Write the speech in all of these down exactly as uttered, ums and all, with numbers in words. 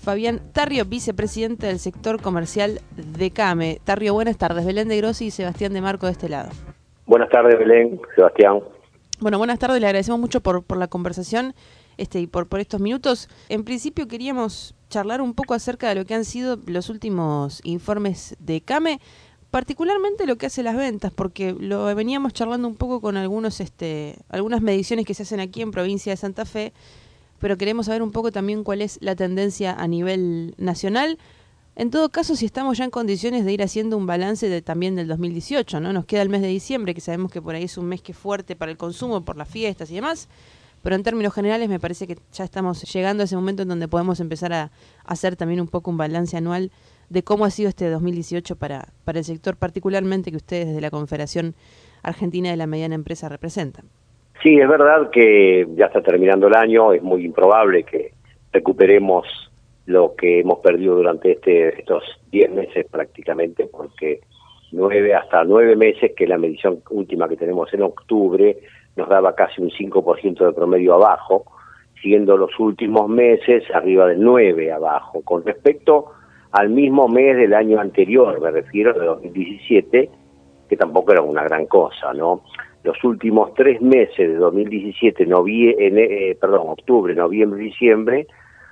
Fabián Tarrio, vicepresidente del sector comercial de CAME. Tarrio, buenas tardes. Belén de Grossi y Sebastián de Marco de este lado. Buenas tardes, Belén, Sebastián. Bueno, buenas tardes. Le agradecemos mucho por, por la conversación este, y por, por estos minutos. En principio queríamos charlar un poco acerca de lo que han sido los últimos informes de CAME, particularmente lo que hace las ventas, porque lo veníamos charlando un poco con algunos, este, algunas mediciones que se hacen aquí en provincia de Santa Fe, pero queremos saber un poco también cuál es la tendencia a nivel nacional. En todo caso, si estamos ya en condiciones de ir haciendo un balance de, también del dos mil dieciocho, ¿no? Nos queda el mes de diciembre, que sabemos que por ahí es un mes que es fuerte para el consumo, por las fiestas y demás, pero en términos generales me parece que ya estamos llegando a ese momento en donde podemos empezar a hacer también un poco un balance anual de cómo ha sido este dos mil dieciocho para, para el sector, particularmente que ustedes desde la Confederación Argentina de la Mediana Empresa representan. Sí, es verdad que ya está terminando el año, es muy improbable que recuperemos lo que hemos perdido durante este estos diez meses prácticamente, porque nueve hasta nueve meses, que la medición última que tenemos en octubre, nos daba casi un cinco por ciento de promedio abajo, siendo los últimos meses arriba del nueve abajo. Con respecto al mismo mes del año anterior, me refiero de dos mil diecisiete, que tampoco era una gran cosa, ¿no? Los últimos tres meses de dos mil diecisiete, novie- en, eh, perdón, octubre, noviembre, diciembre,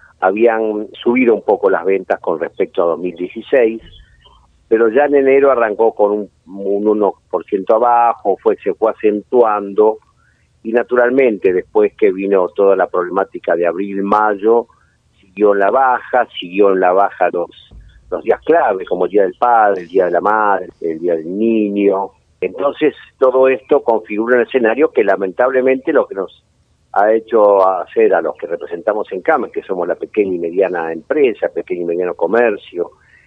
habían subido un poco las ventas con respecto a dos mil dieciséis, pero ya en enero arrancó con un, un uno por ciento abajo, fue, se fue acentuando, y naturalmente después que vino toda la problemática de abril-mayo, siguió en la baja, siguió en la baja los, los días clave, como el Día del Padre, el Día de la Madre, el Día del Niño. Entonces todo esto configura un escenario que lamentablemente lo que nos ha hecho hacer a los que representamos en CAME, que somos la pequeña y mediana empresa, pequeño y mediano comercio,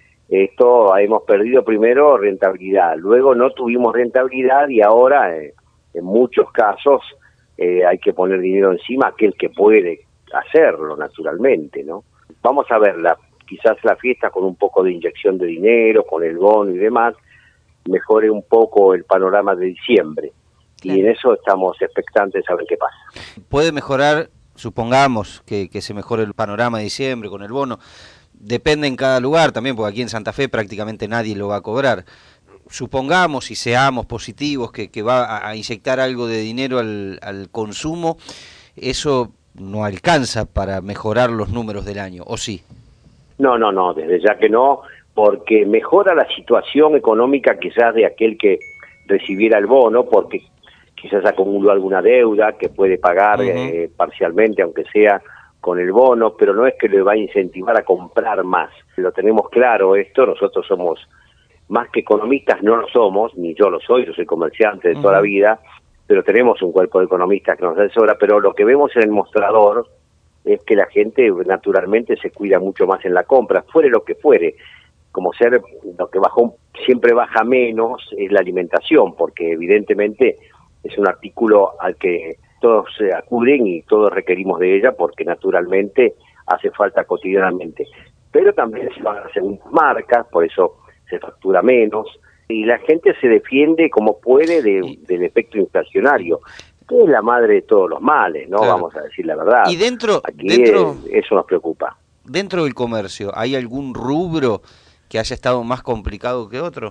esto hemos perdido primero rentabilidad, luego no tuvimos rentabilidad y ahora eh, en muchos casos eh, hay que poner dinero encima a aquel que puede hacerlo naturalmente, ¿no? Vamos a ver, la, quizás la fiesta con un poco de inyección de dinero, con el bono y demás, mejore un poco el panorama de diciembre. Claro. Y en eso estamos expectantes a ver qué pasa. Puede mejorar, supongamos que, que se mejore el panorama de diciembre con el bono. Depende en cada lugar también, porque aquí en Santa Fe prácticamente nadie lo va a cobrar. Supongamos y seamos positivos que, que va a, a inyectar algo de dinero al, al consumo, eso no alcanza para mejorar los números del año, ¿o sí? No, no, no, desde ya que no, porque mejora la situación económica quizás de aquel que recibiera el bono, porque quizás acumuló alguna deuda que puede pagar uh-huh. eh, parcialmente, aunque sea con el bono, pero no es que le va a incentivar a comprar más. Lo tenemos claro esto, nosotros somos más que economistas, no lo somos, ni yo lo soy, yo soy comerciante de uh-huh. toda la vida, pero tenemos un cuerpo de economistas que nos asesora, pero lo que vemos en el mostrador es que la gente naturalmente se cuida mucho más en la compra, fuere lo que fuere, como ser lo que bajó, siempre baja menos es la alimentación, porque evidentemente es un artículo al que todos se acuden y todos requerimos de ella, porque naturalmente hace falta cotidianamente. Pero también se van a según marcas, por eso se factura menos, y la gente se defiende como puede de, del efecto inflacionario, que es la madre de todos los males, ¿no? Claro. Vamos a decir la verdad. Y dentro, Aquí dentro es, eso nos preocupa. Dentro del comercio, ¿hay algún rubro que haya estado más complicado que otro?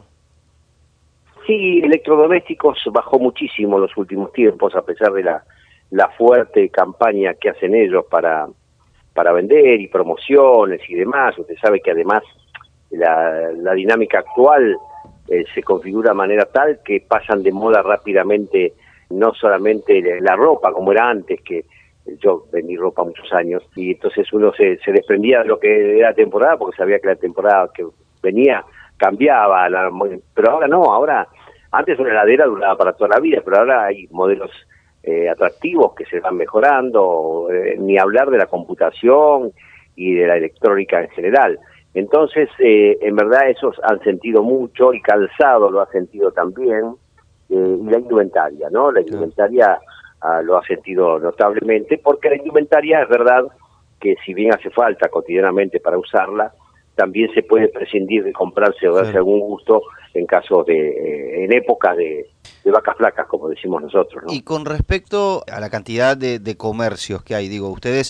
Sí, electrodomésticos bajó muchísimo en los últimos tiempos, a pesar de la, la fuerte campaña que hacen ellos para, para vender y promociones y demás. Usted sabe que además la, la dinámica actual eh, se configura de manera tal que pasan de moda rápidamente no solamente la ropa como era antes, que yo vendí ropa muchos años, y entonces uno se, se desprendía de lo que era temporada, porque sabía que la temporada que venía cambiaba, la, pero ahora no, ahora, antes una heladera duraba para toda la vida, pero ahora hay modelos eh, atractivos que se van mejorando, eh, ni hablar de la computación y de la electrónica en general. Entonces, eh, en verdad esos han sentido mucho, y Calzado lo ha sentido también, eh, y la indumentaria, ¿no? La indumentaria ah, lo ha sentido notablemente, porque la indumentaria es verdad que si bien hace falta cotidianamente para usarla, también se puede prescindir de comprarse o darse sí. algún gusto en casos de, eh, en épocas de, de vacas flacas, como decimos nosotros, ¿no? Y con respecto a la cantidad de, de comercios que hay, digo, ustedes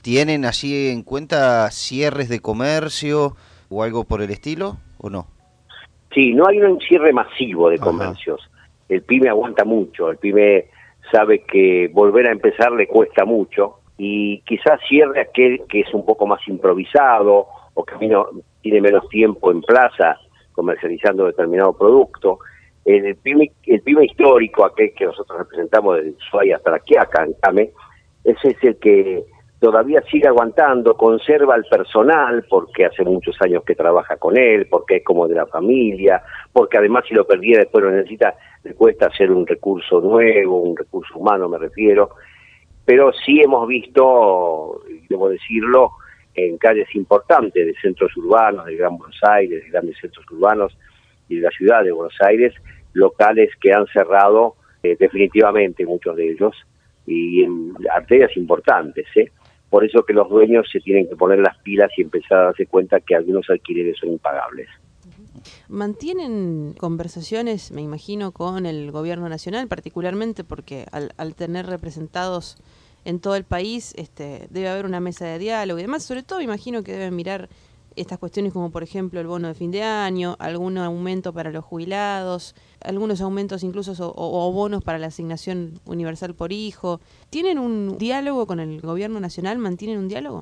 ¿Tienen allí en cuenta cierres de comercio o algo por el estilo o no? Sí, no hay un cierre masivo de Ajá. comercios. El pyme aguanta mucho, el pyme sabe que volver a empezar le cuesta mucho y quizás cierre aquel que es un poco más improvisado o que no, tiene menos tiempo en plaza comercializando determinado producto. El pyme, el pyme histórico, aquel que nosotros representamos desde Ushuaia hasta la Quiaca, en Came, ese es el que todavía sigue aguantando, conserva el personal, porque hace muchos años que trabaja con él, porque es como de la familia, porque además si lo perdiera después lo necesita, le cuesta hacer un recurso nuevo, un recurso humano me refiero, pero sí hemos visto, debo decirlo, en calles importantes de centros urbanos, del Gran Buenos Aires, de grandes centros urbanos y de la ciudad de Buenos Aires, locales que han cerrado eh, definitivamente muchos de ellos, y en arterias importantes, ¿eh? Por eso que los dueños se tienen que poner las pilas y empezar a darse cuenta que algunos alquileres son impagables. ¿Mantienen conversaciones, me imagino, con el gobierno nacional, particularmente porque al, al tener representados en todo el país, este, debe haber una mesa de diálogo y demás? Sobre todo, me imagino que deben mirar estas cuestiones como, por ejemplo, el bono de fin de año, algún aumento para los jubilados, algunos aumentos incluso o, o bonos para la asignación universal por hijo. ¿Tienen un diálogo con el gobierno nacional? ¿Mantienen un diálogo?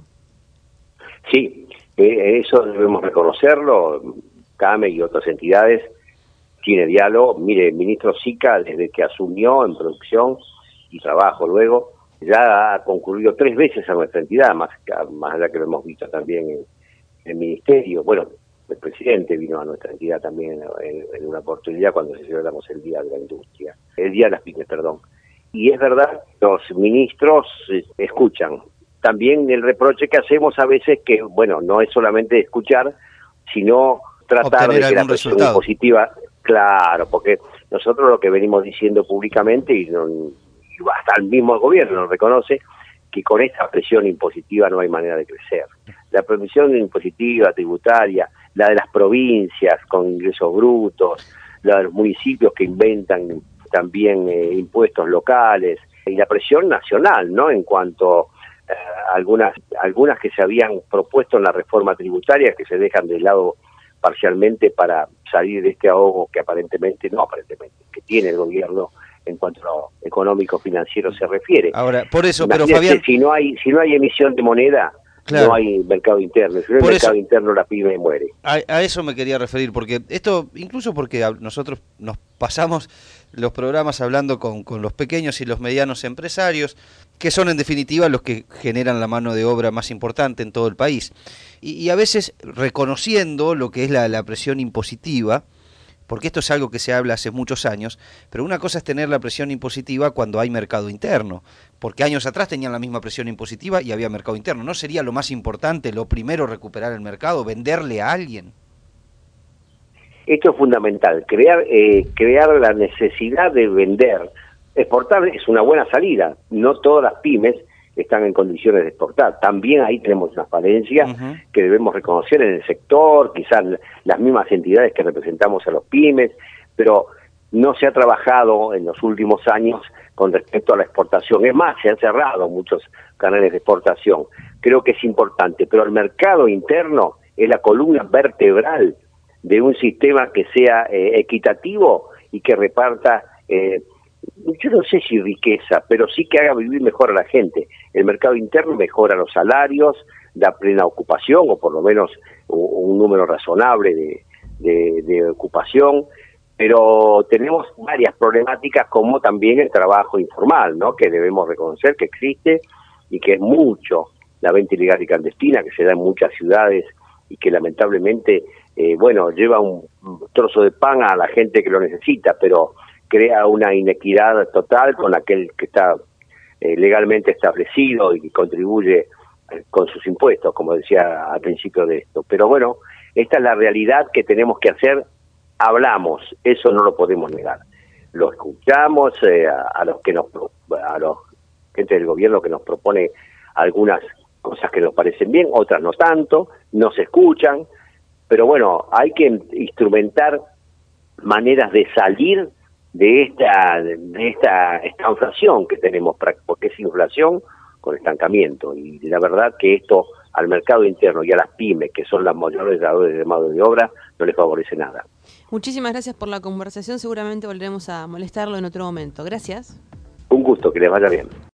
Sí, eh, eso debemos reconocerlo. CAME y otras entidades tiene diálogo. Mire, el ministro Sica, desde que asumió en producción y trabajo luego, ya ha concurrido tres veces a nuestra entidad, más, más allá que lo hemos visto también en el ministerio. Bueno, el presidente vino a nuestra entidad también en, en una oportunidad cuando celebramos el Día de la Industria, el Día de las Pymes, perdón. Y es verdad, los ministros eh, escuchan. También el reproche que hacemos a veces que, bueno, no es solamente escuchar, sino tratar obtener de que la presión resultado. impositiva, claro, porque nosotros lo que venimos diciendo públicamente, y, no, y hasta el mismo gobierno lo reconoce, que con esta presión impositiva no hay manera de crecer. La presión impositiva, tributaria, la de las provincias con ingresos brutos, la de los municipios que inventan también eh, impuestos locales, y la presión nacional, ¿no? En cuanto a eh, algunas, algunas que se habían propuesto en la reforma tributaria, que se dejan de lado parcialmente para salir de este ahogo que aparentemente, no aparentemente, que tiene el gobierno en cuanto a lo económico financiero se refiere. Ahora, por eso, Imagínate, pero Fabián, si no hay si no hay emisión de moneda, claro, no hay mercado interno. Si no hay por mercado eso, interno, la pyme muere. A, a eso me quería referir, porque esto, incluso porque a, nosotros nos pasamos los programas hablando con, con los pequeños y los medianos empresarios, que son en definitiva los que generan la mano de obra más importante en todo el país. Y, y a veces reconociendo lo que es la, la presión impositiva, porque esto es algo que se habla hace muchos años, pero una cosa es tener la presión impositiva cuando hay mercado interno, porque años atrás tenían la misma presión impositiva y había mercado interno. ¿No sería lo más importante, lo primero, recuperar el mercado, venderle a alguien? Esto es fundamental, crear eh, crear la necesidad de vender. Exportar es una buena salida, no todas las pymes están en condiciones de exportar. También ahí tenemos una falencia uh-huh. que debemos reconocer en el sector, quizás las mismas entidades que representamos a los pymes, pero no se ha trabajado en los últimos años con respecto a la exportación. Es más, se han cerrado muchos canales de exportación. Creo que es importante, pero el mercado interno es la columna vertebral de un sistema que sea eh, equitativo y que reparta eh, yo no sé si riqueza, pero sí que haga vivir mejor a la gente. El mercado interno mejora los salarios, da plena ocupación, o por lo menos un, un número razonable de, de, de ocupación, pero tenemos varias problemáticas como también el trabajo informal, ¿no? Que debemos reconocer que existe y que es mucho la venta ilegal y clandestina que se da en muchas ciudades y que lamentablemente, eh, bueno, lleva un trozo de pan a la gente que lo necesita, pero crea una inequidad total con aquel que está eh, legalmente establecido y contribuye eh, con sus impuestos, como decía al principio de esto. Pero bueno, esta es la realidad que tenemos que hacer. Hablamos, eso no lo podemos negar. Lo escuchamos eh, a, a los que nos, a los gente del gobierno que nos propone algunas cosas que nos parecen bien, otras no tanto, no se escuchan, pero bueno, hay que instrumentar maneras de salir de esta de esta estanflación que tenemos, porque es inflación con estancamiento. Y la verdad que esto al mercado interno y a las pymes, que son las mayores dadores de mano de obra, no les favorece nada. Muchísimas gracias por la conversación. Seguramente volveremos a molestarlo en otro momento. Gracias. Un gusto, que les vaya bien.